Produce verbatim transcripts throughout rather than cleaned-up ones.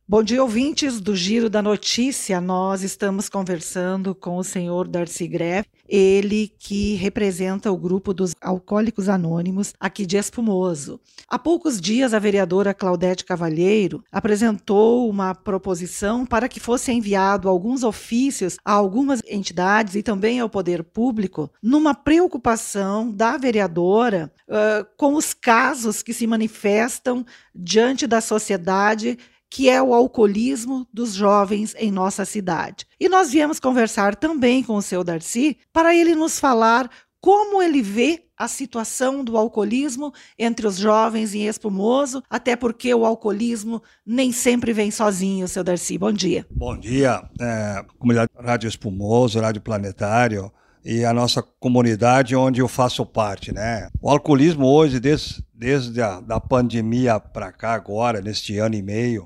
Bom dia, ouvintes do Giro da Notícia. Nós estamos conversando com o senhor Darcy Greff, ele que representa o grupo dos Alcoólicos Anônimos aqui de Espumoso. Há poucos dias, a vereadora Claudete Cavalheiro apresentou uma proposição para que fosse enviado alguns ofícios a algumas entidades e também ao poder público, numa preocupação da vereadora uh, com os casos que se manifestam diante da sociedade, que é o alcoolismo dos jovens em nossa cidade. E nós viemos conversar também com o seu Darcy para ele nos falar como ele vê a situação do alcoolismo entre os jovens em Espumoso, até porque o alcoolismo nem sempre vem sozinho, seu Darcy. Bom dia. Bom dia, é, comunidade Rádio Espumoso, Rádio Planetário e a nossa comunidade onde eu faço parte, né? O alcoolismo hoje, desde, desde a da pandemia para cá agora, neste ano e meio,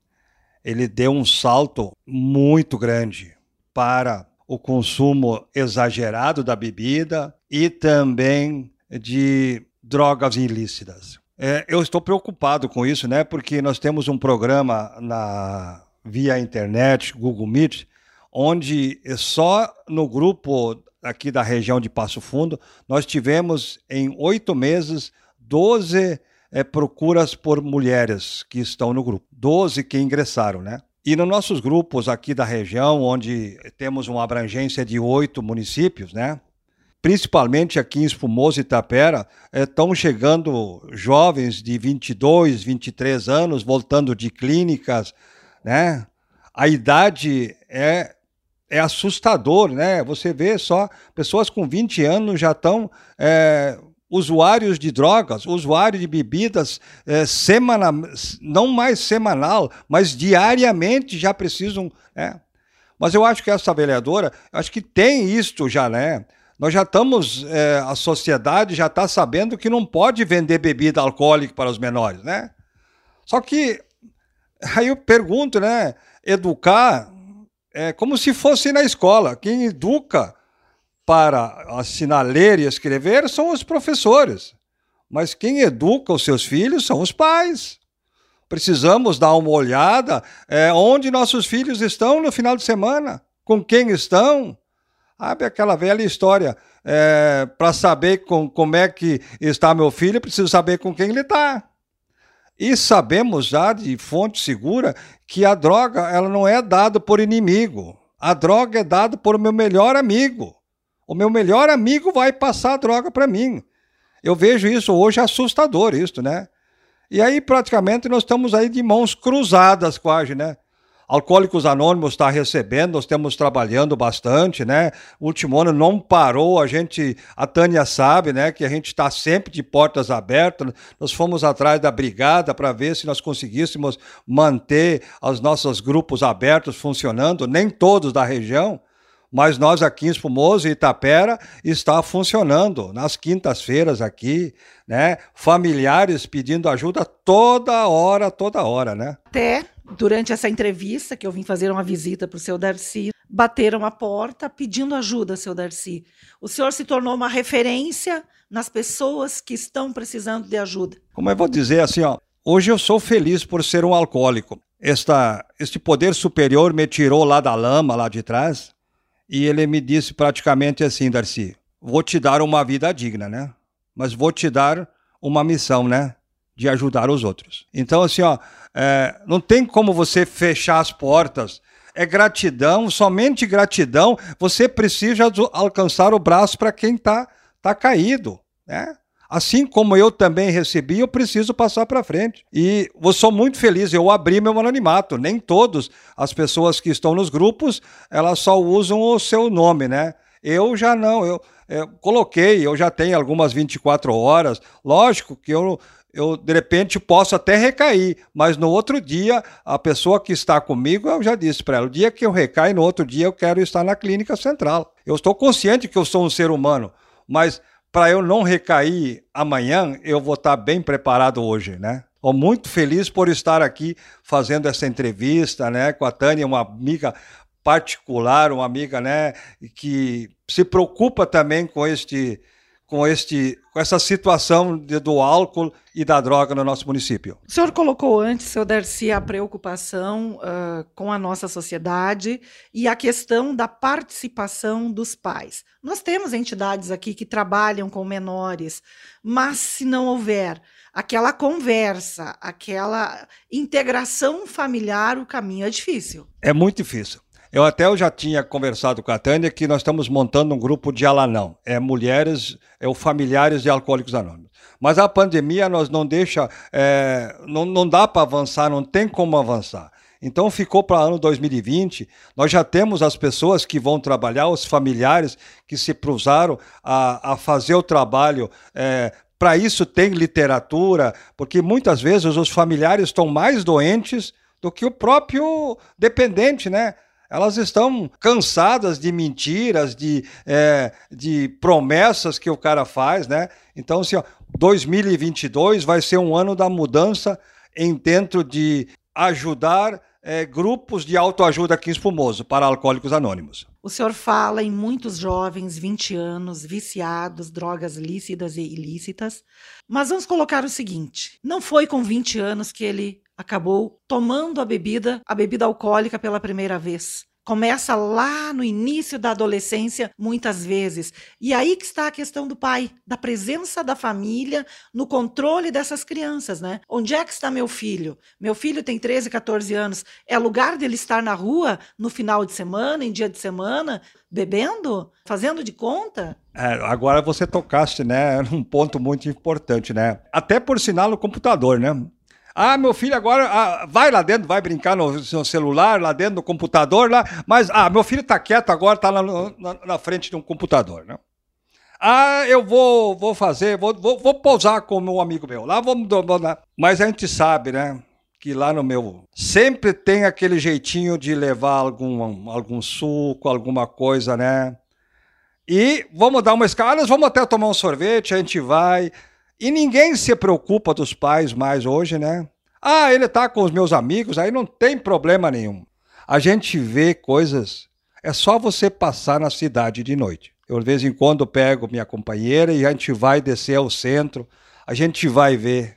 ele deu um salto muito grande para o consumo exagerado da bebida e também de drogas ilícitas. É, eu estou preocupado com isso, né? Porque nós temos um programa na, via internet, Google Meet, onde só no grupo aqui da região de Passo Fundo, nós tivemos em oito meses doze É, procuras por mulheres que estão no grupo. doze que ingressaram, né? E nos nossos grupos aqui da região, onde temos uma abrangência de oito municípios, né? Principalmente aqui em Espumoso e Itapera, estão é, chegando jovens de vinte e dois, vinte e três anos, voltando de clínicas, né? A idade é, é assustador, né? Você vê só, pessoas com vinte anos já estão... É, usuários de drogas, usuários de bebidas, é, semana, não mais semanal, mas diariamente já precisam... É. Mas eu acho que essa vereadora, acho que tem isto já, né? Nós já estamos, é, a sociedade já está sabendo que não pode vender bebida alcoólica para os menores, né? Só que, aí eu pergunto, né? Educar é como se fosse na escola. Quem educa para assinar, ler e escrever são os professores. Mas quem educa os seus filhos são os pais. Precisamos dar uma olhada é, onde nossos filhos estão no final de semana, com quem estão. Sabe aquela velha história, é, para saber com, como é que está meu filho, eu preciso saber com quem ele está. E sabemos já de fonte segura que a droga ela não é dada por inimigo. A droga é dada por meu melhor amigo. O meu melhor amigo vai passar a droga para mim. Eu vejo isso hoje assustador, isso, né? E aí, praticamente, nós estamos aí de mãos cruzadas quase, né? Alcoólicos Anônimos está recebendo, nós estamos trabalhando bastante, né? O último ano não parou, a gente, a Tânia sabe, né? Que a gente está sempre de portas abertas. Nós fomos atrás da brigada para ver se nós conseguíssemos manter os nossos grupos abertos funcionando, nem todos da região. Mas nós aqui em Espumoso e Itapera está funcionando nas quintas-feiras aqui, né? Familiares pedindo ajuda toda hora, toda hora, né? Até durante essa entrevista que eu vim fazer uma visita para o seu Darcy, bateram a porta pedindo ajuda, seu Darcy. O senhor se tornou uma referência nas pessoas que estão precisando de ajuda. Como eu vou dizer assim, ó, hoje eu sou feliz por ser um alcoólico. Esta, este poder superior me tirou lá da lama, lá de trás. E ele me disse praticamente assim, Darcy, vou te dar uma vida digna, né? Mas vou te dar uma missão, né? De ajudar os outros. Então, assim, ó, é, não tem como você fechar as portas. É gratidão, somente gratidão. Você precisa alcançar o braço para quem tá, tá caído, né? Assim como eu também recebi, eu preciso passar para frente. E eu sou muito feliz, eu abri meu anonimato. Nem todas as pessoas que estão nos grupos, elas só usam o seu nome, né? Eu já não, eu, eu coloquei, eu já tenho algumas vinte e quatro horas. Lógico que eu, eu, de repente, posso até recair, mas no outro dia, a pessoa que está comigo, eu já disse para ela, o dia que eu recaio, no outro dia eu quero estar na clínica central. Eu estou consciente que eu sou um ser humano, mas... para eu não recair amanhã, eu vou estar bem preparado hoje, né? Estou muito feliz por estar aqui fazendo essa entrevista, né, com a Tânia, uma amiga particular, uma amiga, né, que se preocupa também com este, com, este, com essa situação de, do álcool e da droga no nosso município. O senhor colocou antes, seu Darcy, a preocupação uh, com a nossa sociedade e a questão da participação dos pais. Nós temos entidades aqui que trabalham com menores, mas se não houver aquela conversa, aquela integração familiar, o caminho é difícil. É muito difícil. Eu até eu já tinha conversado com a Tânia que nós estamos montando um grupo de Alanão. É mulheres, é o familiares de Alcoólicos Anônimos. Mas a pandemia nós não deixa, é, não, não dá para avançar, não tem como avançar. Então ficou para ano dois mil e vinte, nós já temos as pessoas que vão trabalhar, os familiares que se cruzaram a, a fazer o trabalho. É, para isso tem literatura, porque muitas vezes os familiares estão mais doentes do que o próprio dependente, né? Elas estão cansadas de mentiras, de, é, de promessas que o cara faz, né? Então, assim, ó, dois mil e vinte e dois vai ser um ano da mudança em dentro de ajudar é, grupos de autoajuda aqui em Espumoso para Alcoólicos Anônimos. O senhor fala em muitos jovens, vinte anos, viciados, drogas lícitas e ilícitas, mas vamos colocar o seguinte, não foi com vinte anos que ele acabou tomando a bebida, a bebida alcoólica pela primeira vez. Começa lá no início da adolescência, muitas vezes. E aí que está a questão do pai, da presença da família no controle dessas crianças, né? Onde é que está meu filho? Meu filho tem treze, quatorze anos. É lugar dele estar na rua no final de semana, em dia de semana, bebendo? Fazendo de conta? É, agora você tocaste, né, num ponto muito importante, né? Até por sinal no computador, né? Ah, meu filho agora ah, vai lá dentro, vai brincar no seu celular, lá dentro do computador, lá, mas ah, meu filho tá quieto agora, tá na, na, na frente de um computador, né? Ah, eu vou, vou fazer, vou, vou, vou pousar com um amigo meu, lá vamos... Mas a gente sabe, né, que lá no meu... Sempre tem aquele jeitinho de levar algum, algum suco, alguma coisa, né? E vamos dar uma escala, vamos até tomar um sorvete, a gente vai... E ninguém se preocupa dos pais mais hoje, né? Ah, ele tá com os meus amigos, aí não tem problema nenhum. A gente vê coisas, é só você passar na cidade de noite. Eu de vez em quando pego minha companheira e a gente vai descer ao centro, a gente vai ver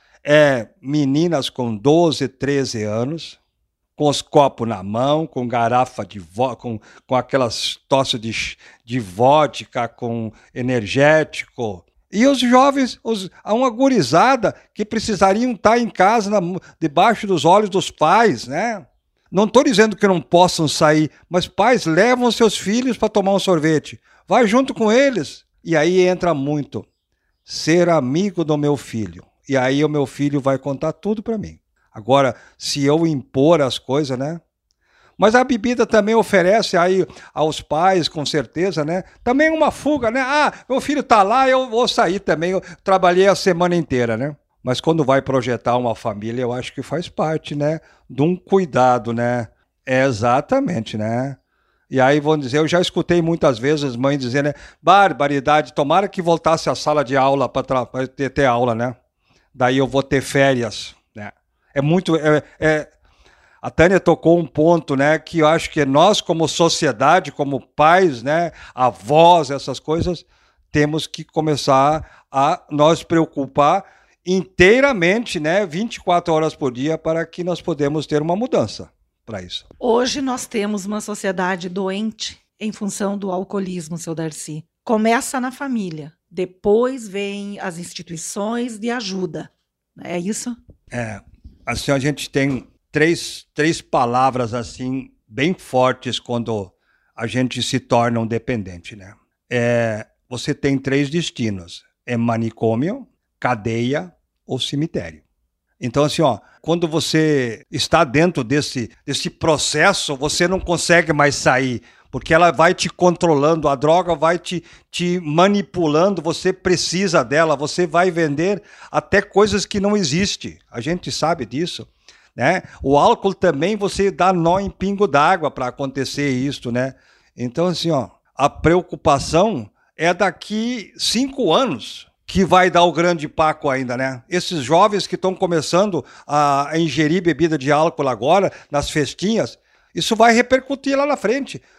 é, meninas com doze, treze anos, com os copos na mão, com garrafa de vodka, com, com aquelas tosse de, de vodka, com energético. E os jovens, os, uma gurizada que precisariam estar em casa, na, debaixo dos olhos dos pais, né? Não estou dizendo que não possam sair, mas pais levam seus filhos para tomar um sorvete. Vai junto com eles. E aí entra muito ser amigo do meu filho. E aí o meu filho vai contar tudo para mim. Agora, se eu impor as coisas, né? Mas a bebida também oferece aí aos pais, com certeza, né? Também uma fuga, né? Ah, meu filho tá lá, eu vou sair também. Eu trabalhei a semana inteira, né? Mas quando vai projetar uma família, eu acho que faz parte, né? De um cuidado, né? É exatamente, né? E aí vão dizer, eu já escutei muitas vezes as mães dizendo, né? Barbaridade, tomara que voltasse à sala de aula para ter, ter aula, né? Daí eu vou ter férias, né? É muito... É, é, A Tânia tocou um ponto, né, que eu acho que nós, como sociedade, como pais, né, avós, essas coisas, temos que começar a nos preocupar inteiramente, né, vinte e quatro horas por dia, para que nós podemos ter uma mudança para isso. Hoje nós temos uma sociedade doente em função do alcoolismo, seu Darcy. Começa na família, depois vem as instituições de ajuda. É isso? É, assim a gente tem... Três, três palavras assim bem fortes quando a gente se torna um dependente, né? É, você tem três destinos: é manicômio, cadeia ou cemitério. Então, assim, ó, quando você está dentro desse, desse processo, você não consegue mais sair, porque ela vai te controlando, a droga vai te, te manipulando, você precisa dela, você vai vender até coisas que não existem. A gente sabe disso. Né? O álcool também você dá nó em pingo d'água para acontecer isso, né? Então, assim, ó, a preocupação é daqui cinco anos que vai dar o grande paco ainda, né? Esses jovens que estão começando a ingerir bebida de álcool agora, nas festinhas, isso vai repercutir lá na frente.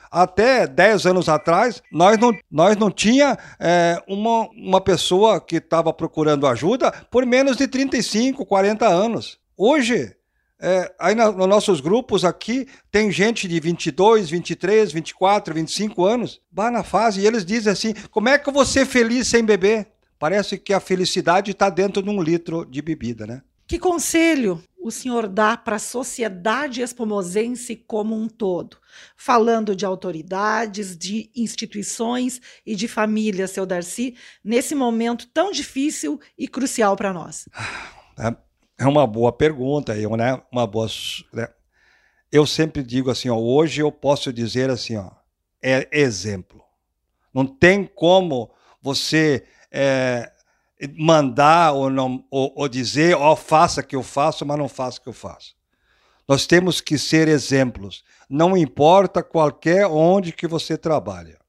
Até dez anos atrás, nós não, nós não tinha é, uma, uma pessoa que estava procurando ajuda por menos de trinta e cinco, quarenta anos. Hoje, é, aí na, nos nossos grupos aqui, tem gente de vinte e dois, vinte e três, vinte e quatro, vinte e cinco anos, vai na fase, e eles dizem assim, como é que eu vou ser feliz sem beber? Parece que a felicidade está dentro de um litro de bebida, né? Que conselho o senhor dá para a sociedade espumosense como um todo? Falando de autoridades, de instituições e de família, seu Darcy, nesse momento tão difícil e crucial para nós. É uma boa pergunta, eu, né? Uma boa, né? Eu sempre digo assim, ó, hoje eu posso dizer assim, ó, é exemplo. Não tem como você é, mandar ou, não, ou, ou dizer, ó, faça que eu faço, mas não faça que eu faço. Nós temos que ser exemplos. Não importa qualquer onde que você trabalha.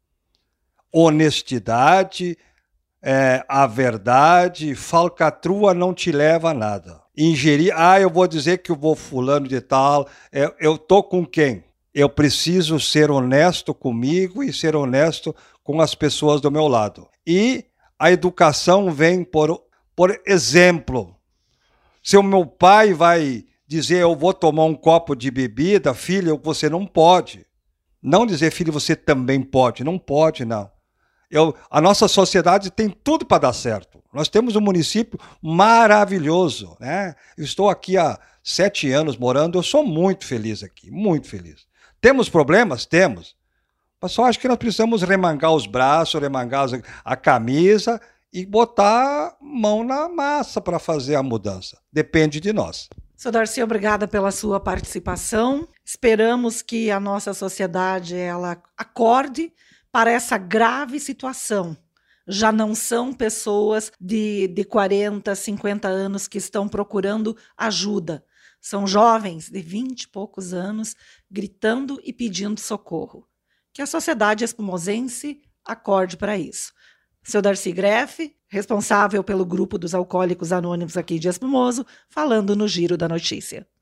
Honestidade, é, a verdade, falcatrua não te leva a nada. Ingerir, ah, eu vou dizer que eu vou fulano de tal, eu, eu tô com quem? Eu preciso ser honesto comigo e ser honesto com as pessoas do meu lado. E a educação vem por, por exemplo. Se o meu pai vai dizer, eu vou tomar um copo de bebida, filho, você não pode. Não dizer, filho, você também pode. Não pode, não. Eu, a nossa sociedade tem tudo para dar certo. Nós temos um município maravilhoso, né? Eu estou aqui há sete anos morando, eu sou muito feliz aqui, muito feliz. Temos problemas? Temos. Mas só acho que nós precisamos remangar os braços, remangar a camisa e botar mão na massa para fazer a mudança. Depende de nós. Seu Darcy, obrigada pela sua participação. Esperamos que a nossa sociedade ela acorde para essa grave situação. Já não são pessoas de, de quarenta, cinquenta anos que estão procurando ajuda. São jovens de vinte e poucos anos gritando e pedindo socorro. Que a sociedade espumosense acorde para isso. Seu Darcy Greff, responsável pelo grupo dos Alcoólicos Anônimos aqui de Espumoso, falando no Giro da Notícia.